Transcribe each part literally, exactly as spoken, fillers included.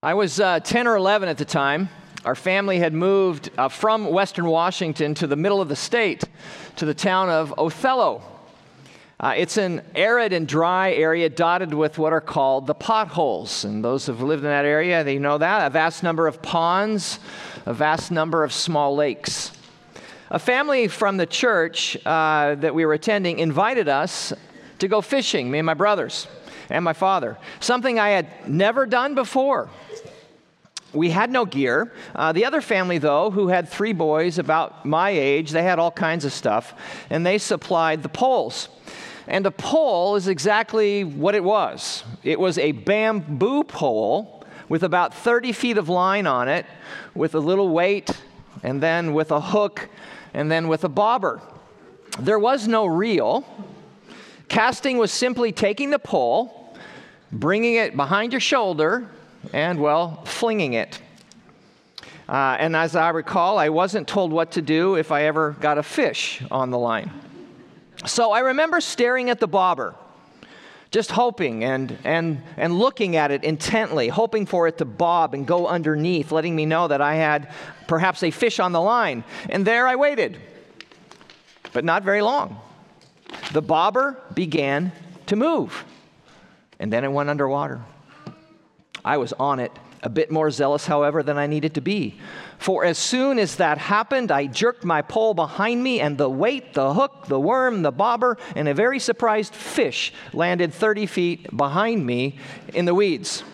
I was uh, ten or eleven at the time. Our family had moved uh, from Western Washington to the middle of the state, to the town of Othello. Uh, it's an arid and dry area dotted with what are called the potholes. And those who have lived in that area, they know that. A vast number of ponds, a vast number of small lakes. A family from the church uh, that we were attending invited us to go fishing, me and my brothers and my father, something I had never done before. We had no gear. Uh, the other family, though, who had three boys about my age, they had all kinds of stuff, and they supplied the poles. And a pole is exactly what it was. It was a bamboo pole with about thirty feet of line on it, with a little weight, and then with a hook, and then with a bobber. There was no reel. Casting was simply taking the pole, bringing it behind your shoulder, and, well, flinging it. Uh, and as I recall, I wasn't told what to do if I ever got a fish on the line. So I remember staring at the bobber, just hoping and, and, and looking at it intently, hoping for it to bob and go underneath, letting me know that I had perhaps a fish on the line. And there I waited, but not very long. The bobber began to move, and then it went underwater. I was on it, a bit more zealous, however, than I needed to be. For as soon as that happened, I jerked my pole behind me, and the weight, the hook, the worm, the bobber, and a very surprised fish landed thirty feet behind me in the weeds.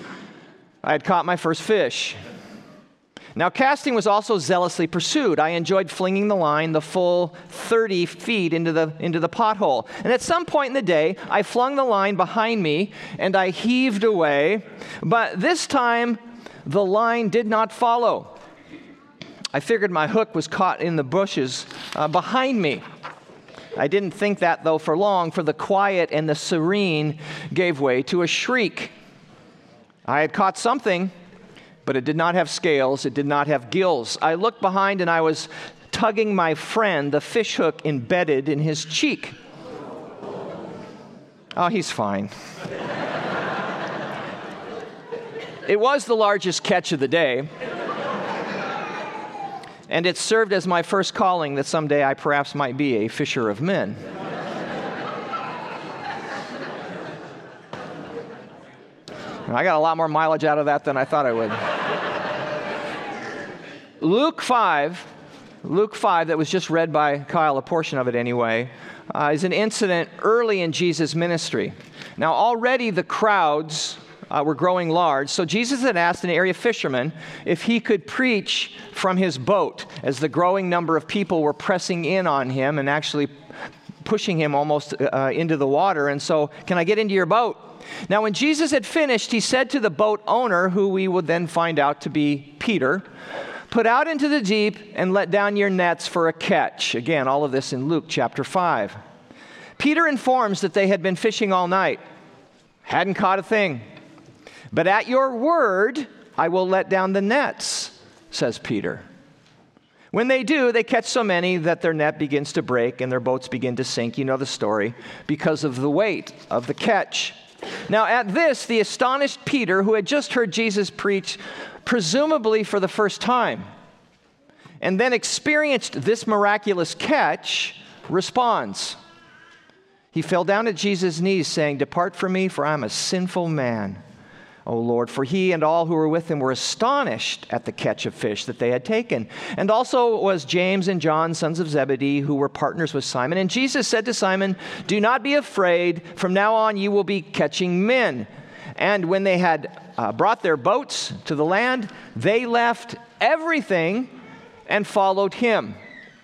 I had caught my first fish. Now, casting was also zealously pursued. I enjoyed flinging the line the full thirty feet into the, into the pothole. And at some point in the day, I flung the line behind me, and I heaved away. But this time, the line did not follow. I figured my hook was caught in the bushes uh, behind me. I didn't think that, though, for long, for the quiet and the serene gave way to a shriek. I had caught something, but it did not have scales, it did not have gills. I looked behind and I was tugging my friend, the fish hook embedded in his cheek. Oh, he's fine. It was the largest catch of the day, and it served as my first calling that someday I perhaps might be a fisher of men. I got a lot more mileage out of that than I thought I would. Luke five, Luke five, that was just read by Kyle, a portion of it anyway, uh, is an incident early in Jesus' ministry. Now, already the crowds uh, were growing large, so Jesus had asked an area fisherman if he could preach from his boat as the growing number of people were pressing in on him and actually pushing him almost uh, into the water. And so, can I get into your boat? Now, when Jesus had finished, he said to the boat owner, who we would then find out to be Peter, "Put out into the deep and let down your nets for a catch." Again, all of this in Luke chapter five. Peter informs that they had been fishing all night, hadn't caught a thing. "But at your word, I will let down the nets," says Peter. When they do, they catch so many that their net begins to break and their boats begin to sink. You know the story, because of the weight of the catch. Now, at this, the astonished Peter, who had just heard Jesus preach, presumably for the first time, and then experienced this miraculous catch, responds. He fell down at Jesus' knees, saying, "Depart from me, for I am a sinful man, O Lord." For he and all who were with him were astonished at the catch of fish that they had taken. And also was James and John, sons of Zebedee, who were partners with Simon. And Jesus said to Simon, "Do not be afraid. From now on you will be catching men." And when they had uh, brought their boats to the land, they left everything and followed him.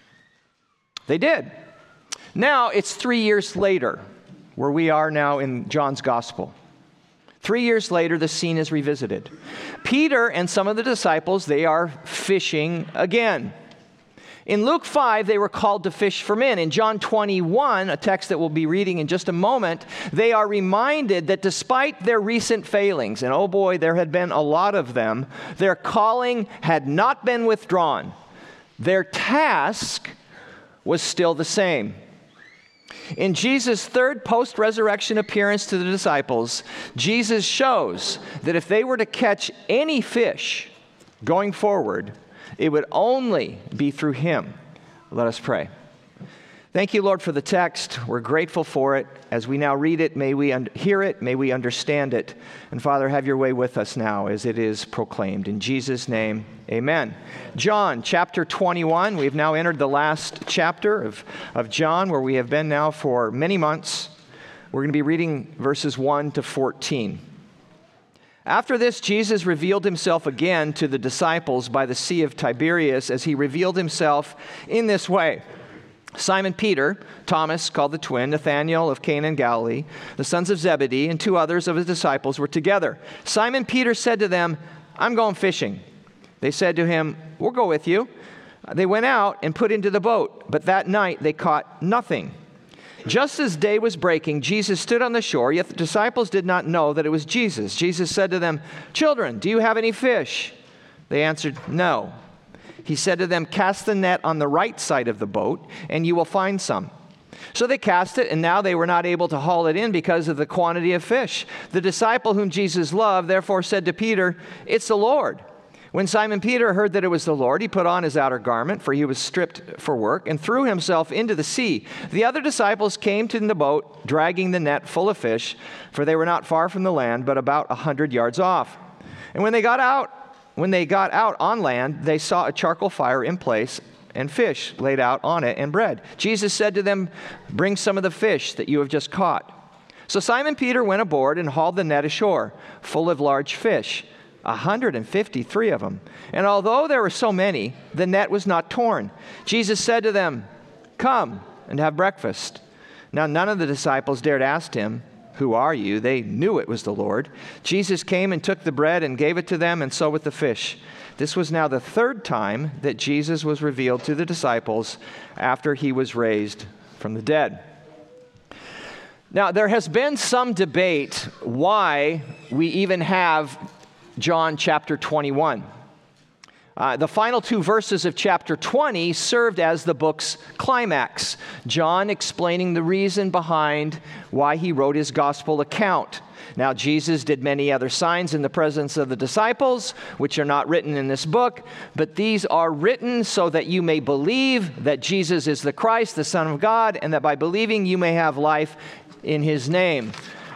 They did. Now it's three years later, where we are now in John's gospel. Three years later, the scene is revisited. Peter and some of the disciples, they are fishing again. In Luke five, they were called to fish for men. In John twenty-one, a text that we'll be reading in just a moment, they are reminded that despite their recent failings, and oh boy, there had been a lot of them, their calling had not been withdrawn. Their task was still the same. In Jesus' third post-resurrection appearance to the disciples, Jesus shows that if they were to catch any fish going forward, it would only be through him. Let us pray. Thank you, Lord, for the text. We're grateful for it. As we now read it, may we un- hear it, may we understand it. And Father, have your way with us now as it is proclaimed. In Jesus' name, amen. John chapter twenty-one. We've now entered the last chapter of, of John, where we have been now for many months. We're going to be reading verses one to fourteen. After this, Jesus revealed himself again to the disciples by the Sea of Tiberias, as he revealed himself in this way. Simon Peter, Thomas, called the twin, Nathanael of Cana in Galilee, the sons of Zebedee, and two others of his disciples were together. Simon Peter said to them, "I'm going fishing." They said to him, "We'll go with you." They went out and put into the boat, but that night they caught nothing. Just as day was breaking, Jesus stood on the shore, yet the disciples did not know that it was Jesus. Jesus said to them, "Children, do you have any fish?" They answered, "No." He said to them, "Cast the net on the right side of the boat, and you will find some." So they cast it, and now they were not able to haul it in because of the quantity of fish. The disciple whom Jesus loved therefore said to Peter, "It's the Lord." When Simon Peter heard that it was the Lord, he put on his outer garment, for he was stripped for work, and threw himself into the sea. The other disciples came to the boat, dragging the net full of fish, for they were not far from the land, but about a hundred yards off. And when they got out, When they got out on land, they saw a charcoal fire in place and fish laid out on it and bread. Jesus said to them, "Bring some of the fish that you have just caught." So Simon Peter went aboard and hauled the net ashore, full of large fish, a hundred and fifty-three of them. And although there were so many, the net was not torn. Jesus said to them, "Come and have breakfast." Now none of the disciples dared ask him, "Who are you?" They knew it was the Lord. Jesus came and took the bread and gave it to them, and so with the fish. This was now the third time that Jesus was revealed to the disciples after he was raised from the dead. Now, there has been some debate why we even have John chapter twenty-one. Uh, the final two verses of chapter twenty served as the book's climax, John explaining the reason behind why he wrote his gospel account. Now, Jesus did many other signs in the presence of the disciples, which are not written in this book, but these are written so that you may believe that Jesus is the Christ, the Son of God, and that by believing you may have life in his name.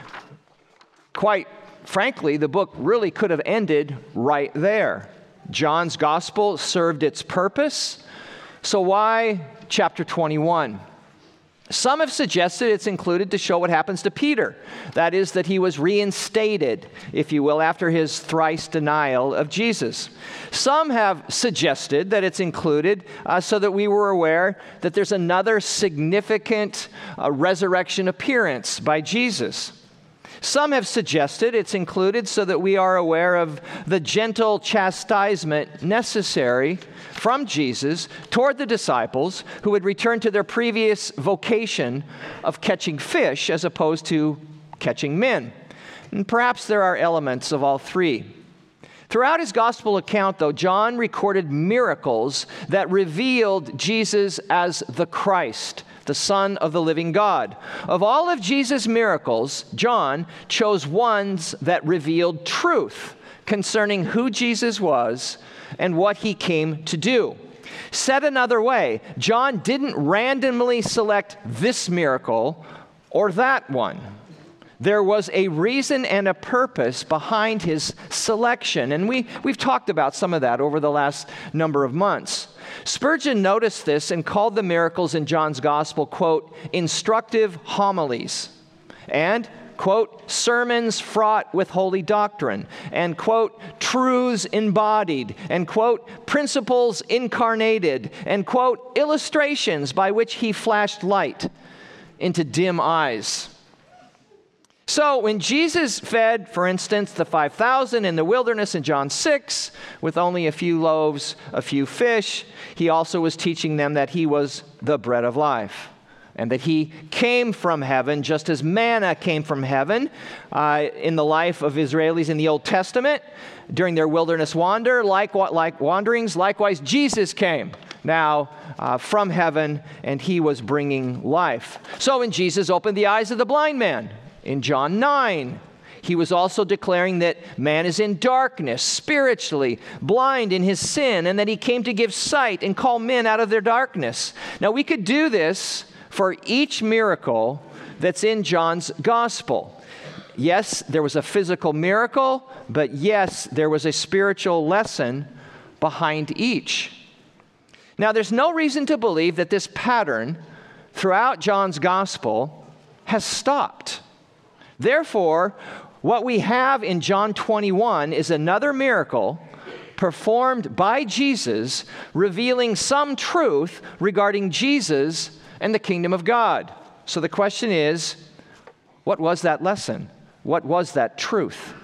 Quite frankly, the book really could have ended right there. John's gospel served its purpose. So why chapter twenty-one? Some have suggested it's included to show what happens to Peter. That is, that he was reinstated, if you will, after his thrice denial of Jesus. Some have suggested that it's included uh, so that we were aware that there's another significant uh, resurrection appearance by Jesus. Some have suggested it's included so that we are aware of the gentle chastisement necessary from Jesus toward the disciples who would return to their previous vocation of catching fish as opposed to catching men. And perhaps there are elements of all three. Throughout his gospel account, though, John recorded miracles that revealed Jesus as the Christ, the Son of the living God. Of all of Jesus' miracles, John chose ones that revealed truth concerning who Jesus was and what he came to do. Said another way, John didn't randomly select this miracle or that one. There was a reason and a purpose behind his selection, and we, we've talked about some of that over the last number of months. Spurgeon noticed this and called the miracles in John's gospel, quote, instructive homilies, and, quote, sermons fraught with holy doctrine, and, quote, truths embodied, and, quote, principles incarnated, and, quote, illustrations by which he flashed light into dim eyes. So when Jesus fed, for instance, the five thousand in the wilderness in John six with only a few loaves, a few fish, he also was teaching them that he was the bread of life and that he came from heaven just as manna came from heaven uh, in the life of Israelis in the Old Testament during their wilderness wander, like, like wanderings. Likewise, Jesus came now uh, from heaven, and he was bringing life. So when Jesus opened the eyes of the blind man in John nine, he was also declaring that man is in darkness, spiritually blind in his sin, and that he came to give sight and call men out of their darkness. Now, we could do this for each miracle that's in John's gospel. Yes, there was a physical miracle, but yes, there was a spiritual lesson behind each. Now, there's no reason to believe that this pattern throughout John's gospel has stopped. Therefore, what we have in John twenty-one is another miracle performed by Jesus, revealing some truth regarding Jesus and the kingdom of God. So the question is, what was that lesson? What was that truth?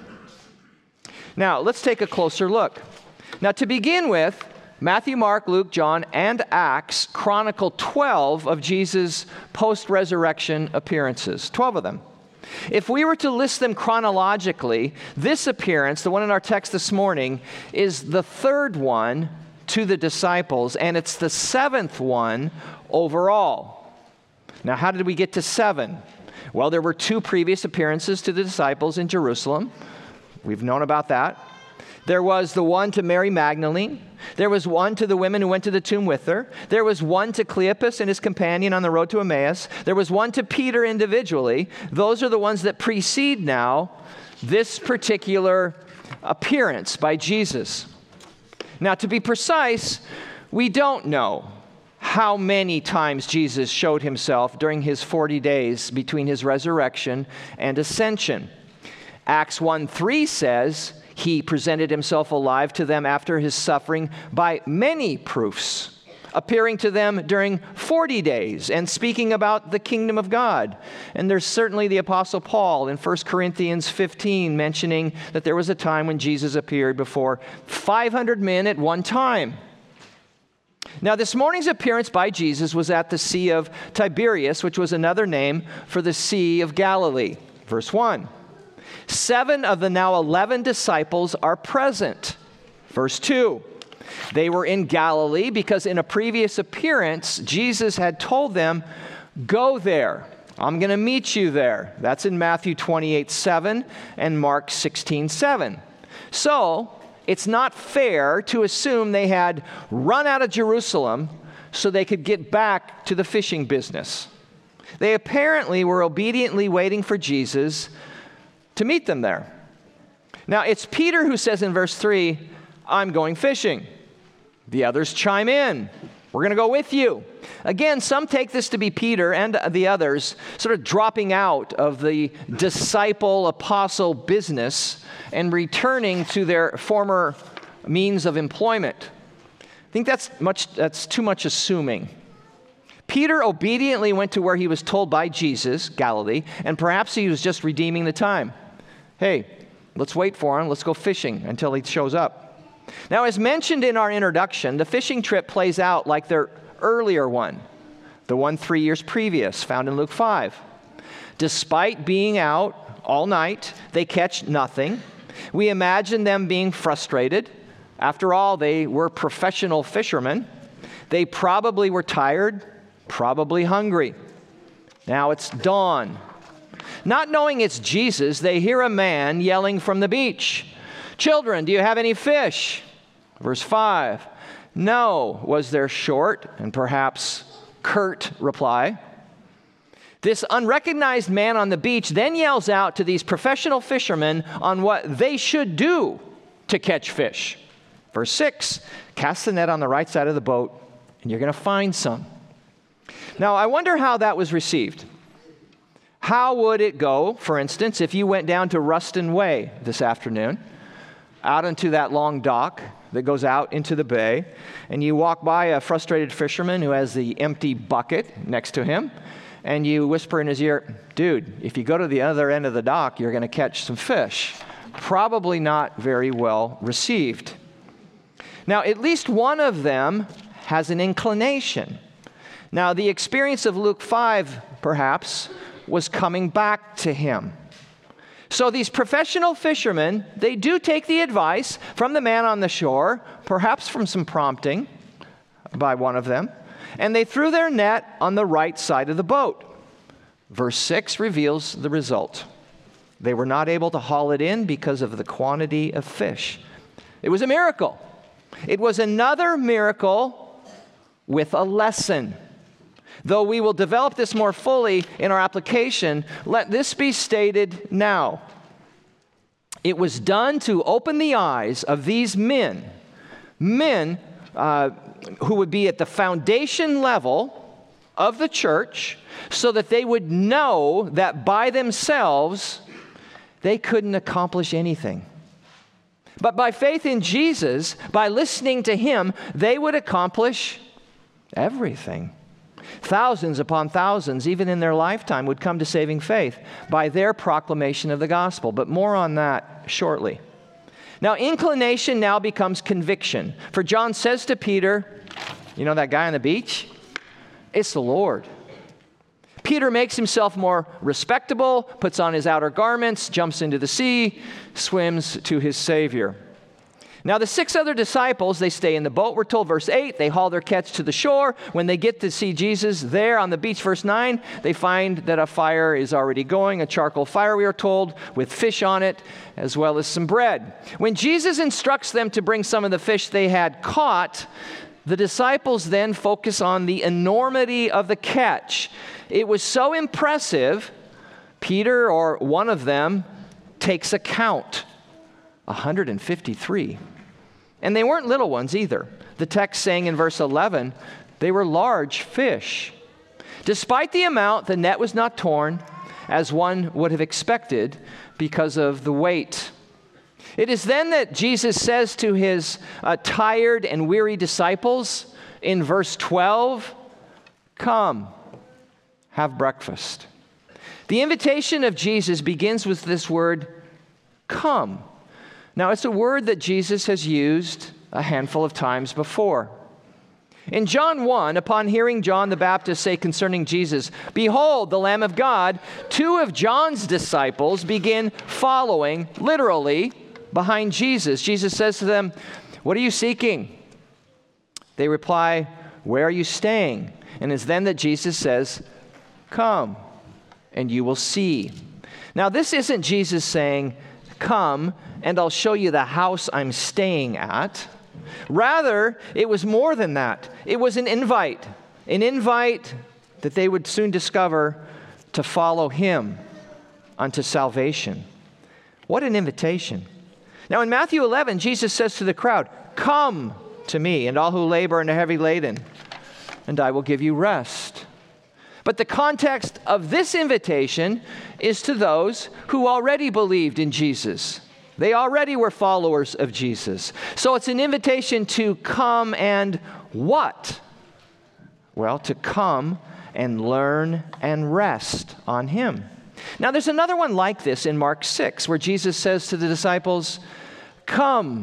Now, let's take a closer look. Now, to begin with, Matthew, Mark, Luke, John, and Acts chronicle twelve of Jesus' post-resurrection appearances, twelve of them. If we were to list them chronologically, this appearance, the one in our text this morning, is the third one to the disciples, and it's the seventh one overall. Now, how did we get to seven? Well, there were two previous appearances to the disciples in Jerusalem. We've known about that. There was the one to Mary Magdalene. There was one to the women who went to the tomb with her. There was one to Cleopas and his companion on the road to Emmaus. There was one to Peter individually. Those are the ones that precede now this particular appearance by Jesus. Now, to be precise, we don't know how many times Jesus showed himself during his forty days between his resurrection and ascension. Acts one three says he presented himself alive to them after his suffering by many proofs, appearing to them during forty days and speaking about the kingdom of God. And there's certainly the Apostle Paul in First Corinthians fifteen mentioning that there was a time when Jesus appeared before five hundred men at one time. Now, this morning's appearance by Jesus was at the Sea of Tiberias, which was another name for the Sea of Galilee. Verse one. Seven of the now eleven disciples are present. Verse two. They were in Galilee because in a previous appearance, Jesus had told them, go there. I'm going to meet you there. That's in Matthew twenty-eight seven and Mark sixteen seven. So, it's not fair to assume they had run out of Jerusalem so they could get back to the fishing business. They apparently were obediently waiting for Jesus to meet them there. Now, it's Peter who says in verse three, I'm going fishing. The others chime in. We're going to go with you. Again, some take this to be Peter and the others sort of dropping out of the disciple apostle business and returning to their former means of employment. I think that's much that's too much assuming. Peter obediently went to where he was told by Jesus, Galilee, and perhaps he was just redeeming the time. Hey, let's wait for him. Let's go fishing until he shows up. Now, as mentioned in our introduction, the fishing trip plays out like their earlier one, the one three years previous, found in Luke five. Despite being out all night, they catch nothing. We imagine them being frustrated. After all, they were professional fishermen. They probably were tired, probably hungry. Now it's dawn. Not knowing it's Jesus, they hear a man yelling from the beach, children, do you have any fish? Verse five, no, was their short and perhaps curt reply. This unrecognized man on the beach then yells out to these professional fishermen on what they should do to catch fish. Verse six, cast the net on the right side of the boat and you're going to find some. Now, I wonder how that was received. How would it go, for instance, if you went down to Ruston Way this afternoon, out into that long dock that goes out into the bay, and you walk by a frustrated fisherman who has the empty bucket next to him, and you whisper in his ear, dude, if you go to the other end of the dock, you're going to catch some fish. Probably not very well received. Now, at least one of them has an inclination. Now, the experience of Luke five, perhaps, was coming back to him. So these professional fishermen, they do take the advice from the man on the shore, perhaps from some prompting, by one of them, and they threw their net on the right side of the boat. Verse six reveals the result. They were not able to haul it in because of the quantity of fish. It was a miracle. It was another miracle with a lesson. Though we will develop this more fully in our application, let this be stated now. It was done to open the eyes of these men, men uh, who would be at the foundation level of the church, so that they would know that by themselves they couldn't accomplish anything. But by faith in Jesus, by listening to Him, they would accomplish everything. Thousands upon thousands, even in their lifetime, would come to saving faith by their proclamation of the gospel. But more on that shortly. Now, inclination now becomes conviction. For John says to Peter, you know that guy on the beach? It's the Lord. Peter makes himself more respectable, puts on his outer garments, jumps into the sea, swims to his Savior. Now the six other disciples, they stay in the boat, we're told, verse eight. They haul their catch to the shore. When they get to see Jesus there on the beach, verse nine, they find that a fire is already going, a charcoal fire, we are told, with fish on it, as well as some bread. When Jesus instructs them to bring some of the fish they had caught, the disciples then focus on the enormity of the catch. It was so impressive, Peter, or one of them, takes a count. one hundred fifty-three. And they weren't little ones either. The text saying in verse eleven, they were large fish. Despite the amount, the net was not torn, as one would have expected, because of the weight. It is then that Jesus says to his uh, tired and weary disciples in verse twelve, "Come, have breakfast." The invitation of Jesus begins with this word, "come." Now, it's a word that Jesus has used a handful of times before. In John one, upon hearing John the Baptist say concerning Jesus, "Behold, the Lamb of God," two of John's disciples begin following, literally, behind Jesus. Jesus says to them, "What are you seeking?" They reply, "Where are you staying?" And it's then that Jesus says, "Come, and you will see." Now, this isn't Jesus saying, "Come, and I'll show you the house I'm staying at." Rather, it was more than that. It was an invite, an invite that they would soon discover to follow Him unto salvation. What an invitation. Now, in Matthew eleven, Jesus says to the crowd, "Come to me, and all who labor and are heavy laden, and I will give you rest." But the context of this invitation is to those who already believed in Jesus. They already were followers of Jesus. So it's an invitation to come and what? Well, to come and learn and rest on Him. Now, there's another one like this in Mark six, where Jesus says to the disciples, "Come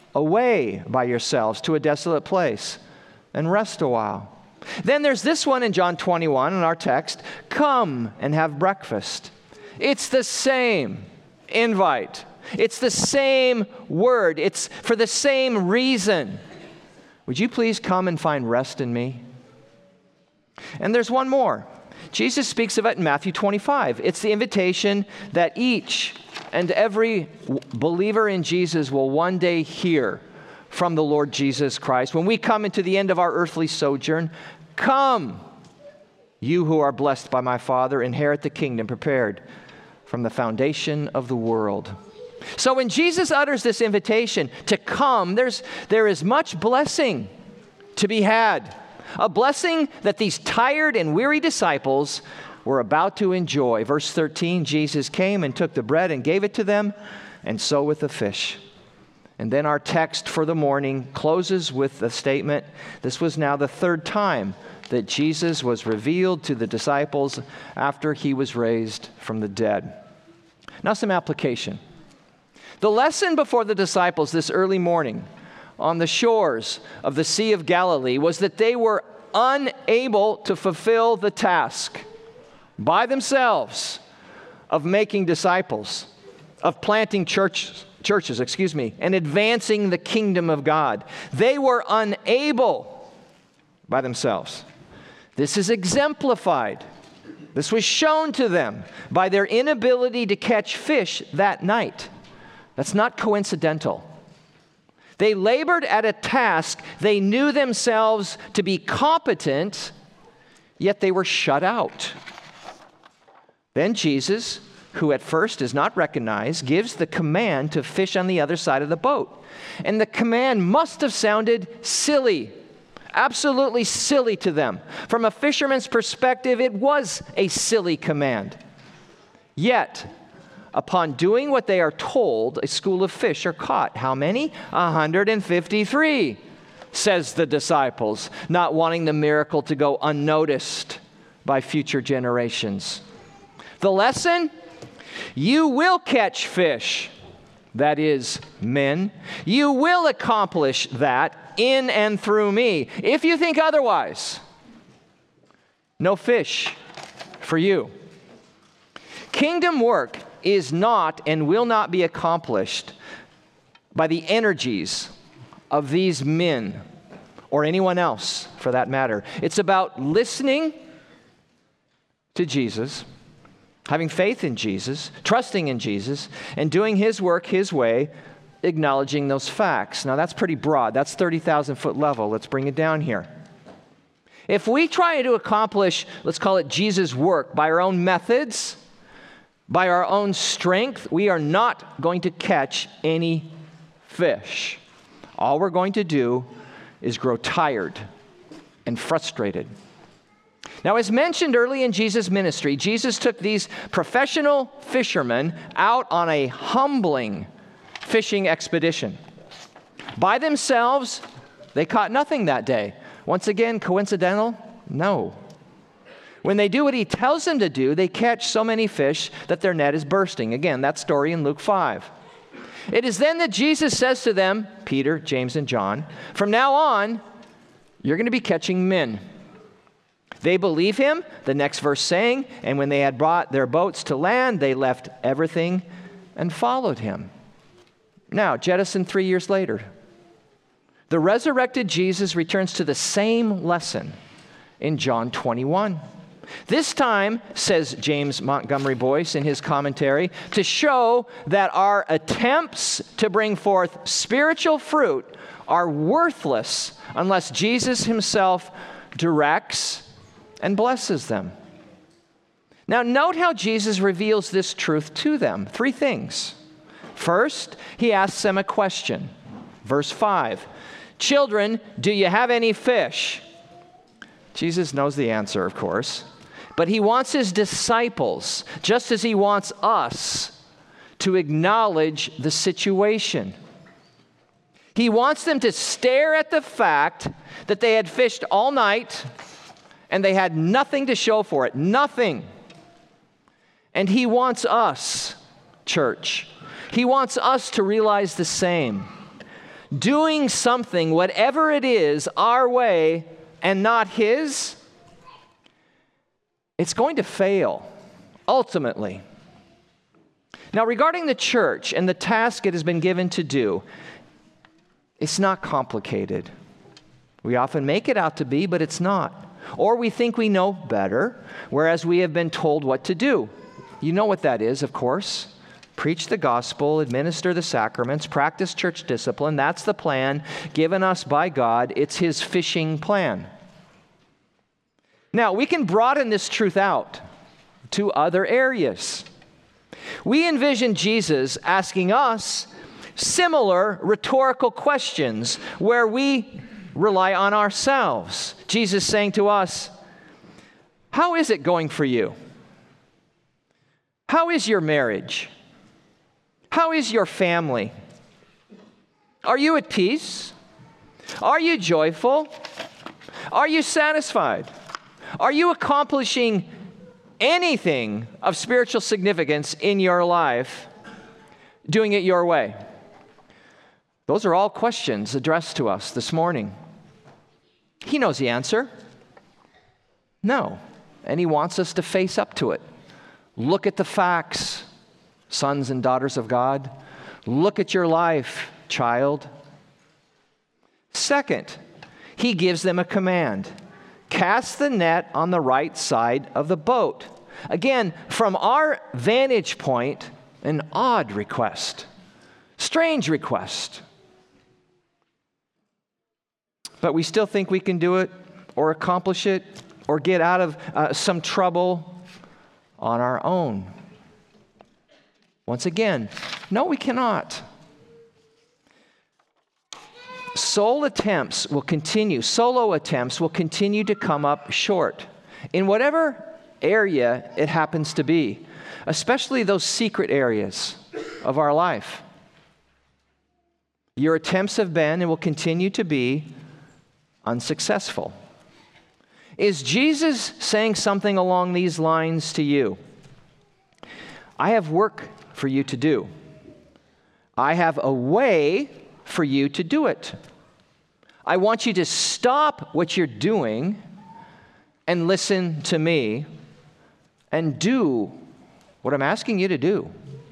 away by yourselves to a desolate place and rest a while." Then there's this one in John twenty-one in our text, "Come and have breakfast." It's the same invite. It's the same word. It's for the same reason. Would you please come and find rest in me? And there's one more. Jesus speaks of it in Matthew twenty-five. It's the invitation that each and every believer in Jesus will one day hear from the Lord Jesus Christ. When we come into the end of our earthly sojourn, "Come, you who are blessed by my Father, inherit the kingdom prepared from the foundation of the world." So when Jesus utters this invitation to come, there's, there is much blessing to be had. A blessing that these tired and weary disciples were about to enjoy. Verse thirteen, Jesus came and took the bread and gave it to them, and so with the fish. And then our text for the morning closes with the statement, this was now the third time that Jesus was revealed to the disciples after He was raised from the dead. Now some application. The lesson before the disciples this early morning on the shores of the Sea of Galilee was that they were unable to fulfill the task by themselves of making disciples, of planting church, churches, excuse me, and advancing the kingdom of God. They were unable by themselves. This is exemplified. This was shown to them by their inability to catch fish that night. That's not coincidental. They labored at a task they knew themselves to be competent, yet they were shut out. Then Jesus, who at first is not recognized, gives the command to fish on the other side of the boat. And the command must have sounded silly, absolutely silly to them. From a fisherman's perspective, it was a silly command. Yet, upon doing what they are told, a school of fish are caught. How many? one hundred fifty-three, says the disciples, not wanting the miracle to go unnoticed by future generations. The lesson? You will catch fish, that is, men. You will accomplish that in and through me. If you think otherwise, no fish for you. Kingdom work is not and will not be accomplished by the energies of these men or anyone else for that matter. It's about listening to Jesus, having faith in Jesus, trusting in Jesus, and doing His work His way, acknowledging those facts. Now that's pretty broad. That's thirty thousand foot level. Let's bring it down here. If we try to accomplish, let's call it Jesus' work, by our own methods, by our own strength, we are not going to catch any fish. All we're going to do is grow tired and frustrated. Now, as mentioned early in Jesus' ministry, Jesus took these professional fishermen out on a humbling fishing expedition. By themselves, they caught nothing that day. Once again, coincidental? No. When they do what He tells them to do, they catch so many fish that their net is bursting. Again, that story in Luke five. It is then that Jesus says to them, Peter, James, and John, from now on, you're going to be catching men. They believe Him, the next verse saying, and when they had brought their boats to land, they left everything and followed Him. Now, jettison three years later, the resurrected Jesus returns to the same lesson in John twenty-one. This time, says James Montgomery Boyce in his commentary, to show that our attempts to bring forth spiritual fruit are worthless unless Jesus Himself directs and blesses them. Now, note how Jesus reveals this truth to them. Three things. First, He asks them a question. Verse five, children, do you have any fish? Jesus knows the answer, of course. But He wants His disciples, just as He wants us, to acknowledge the situation. He wants them to stare at the fact that they had fished all night and they had nothing to show for it. Nothing. And He wants us, church, He wants us to realize the same. Doing something, whatever it is, our way and not His, it's going to fail, ultimately. Now, regarding the church and the task it has been given to do, it's not complicated. We often make it out to be, but it's not. Or we think we know better, whereas we have been told what to do. You know what that is, of course. Preach the gospel, administer the sacraments, practice church discipline. That's the plan given us by God. It's His fishing plan. Now, we can broaden this truth out to other areas. We envision Jesus asking us similar rhetorical questions where we rely on ourselves. Jesus saying to us, how is it going for you? How is your marriage? How is your family? Are you at peace? Are you joyful? Are you satisfied? Are you accomplishing anything of spiritual significance in your life, doing it your way? Those are all questions addressed to us this morning. He knows the answer. No. And He wants us to face up to it. Look at the facts, sons and daughters of God. Look at your life, child. Second, he gives them a command. Cast the net on the right side of the boat. Again, from our vantage point, an odd request. Strange request. But we still think we can do it or accomplish it or get out of uh, some trouble on our own. Once again, no, we cannot. Soul attempts will continue, solo attempts will continue to come up short in whatever area it happens to be, especially those secret areas of our life. Your attempts have been and will continue to be unsuccessful. Is Jesus saying something along these lines to you? I have work for you to do. I have a way for you to do it. I want you to stop what you're doing and listen to me and do what I'm asking you to do.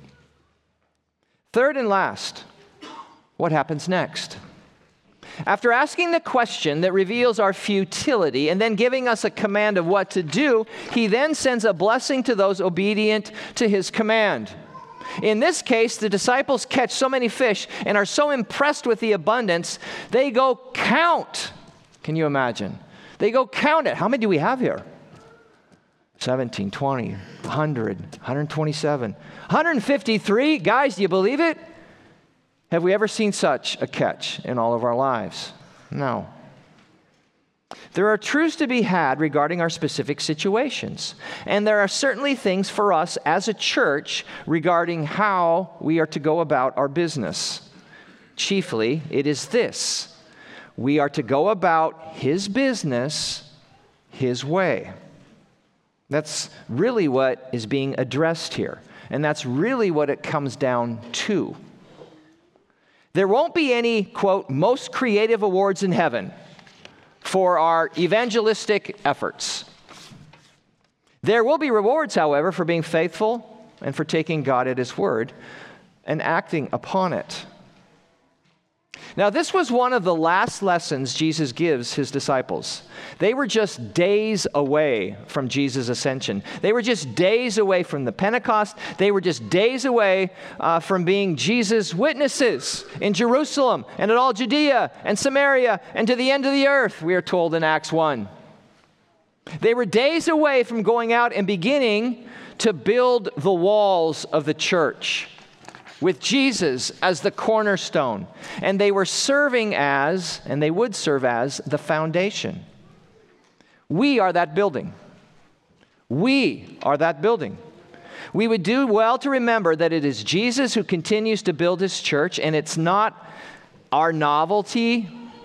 Third and last, what happens next? After asking the question that reveals our futility and then giving us a command of what to do, he then sends a blessing to those obedient to his command. In this case, the disciples catch so many fish and are so impressed with the abundance, they go count. Can you imagine? They go count it. How many do we have here? seventeen, twenty, one hundred, one hundred twenty-seven, one hundred fifty-three. Guys, do you believe it? Have we ever seen such a catch in all of our lives? No. There are truths to be had regarding our specific situations. And there are certainly things for us as a church regarding how we are to go about our business. Chiefly, it is this: we are to go about his business his way. That's really what is being addressed here. And that's really what it comes down to. There won't be any, quote, most creative awards in heaven for our evangelistic efforts. There will be rewards, however, for being faithful and for taking God at his word and acting upon it. Now, this was one of the last lessons Jesus gives his disciples. They were just days away from Jesus' ascension. They were just days away from the Pentecost. They were just days away uh, from being Jesus' witnesses in Jerusalem and in all Judea and Samaria and to the end of the earth, we are told in Acts one. They were days away from going out and beginning to build the walls of the church, with Jesus as the cornerstone. And they were serving as, and they would serve as, the foundation. We are that building. We are that building. We would do well to remember that it is Jesus who continues to build his church, and it's not our novelty,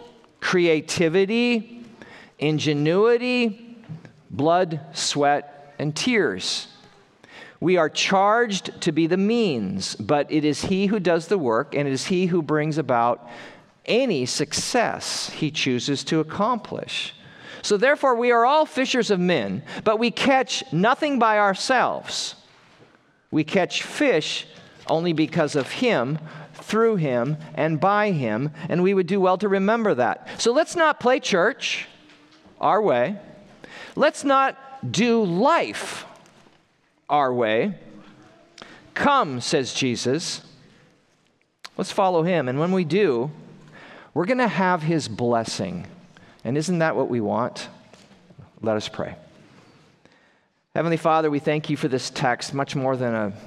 creativity, ingenuity, blood, sweat, and tears. We are charged to be the means, but it is he who does the work, and it is he who brings about any success he chooses to accomplish. So therefore, we are all fishers of men, but we catch nothing by ourselves. We catch fish only because of him, through him, and by him, and we would do well to remember that. So let's not play church our way. Let's not do life our way. Come, says Jesus. Let's follow him. And when we do, we're going to have his blessing. And isn't that what we want? Let us pray. Heavenly Father, we thank you for this text, much more than a,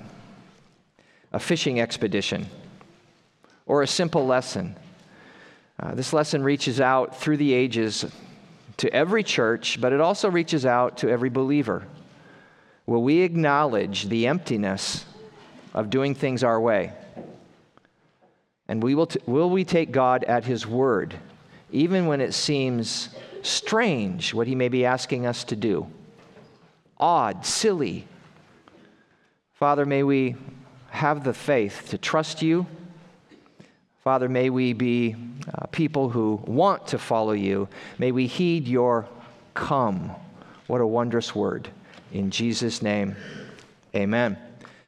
a fishing expedition or a simple lesson. Uh, this lesson reaches out through the ages to every church, but it also reaches out to every believer. Will we acknowledge the emptiness of doing things our way? And we will, t- will we take God at his word, even when it seems strange what he may be asking us to do? Odd, silly. Father, may we have the faith to trust you. Father, may we be uh, people who want to follow you. May we heed your come. What a wondrous word. In Jesus' name, amen.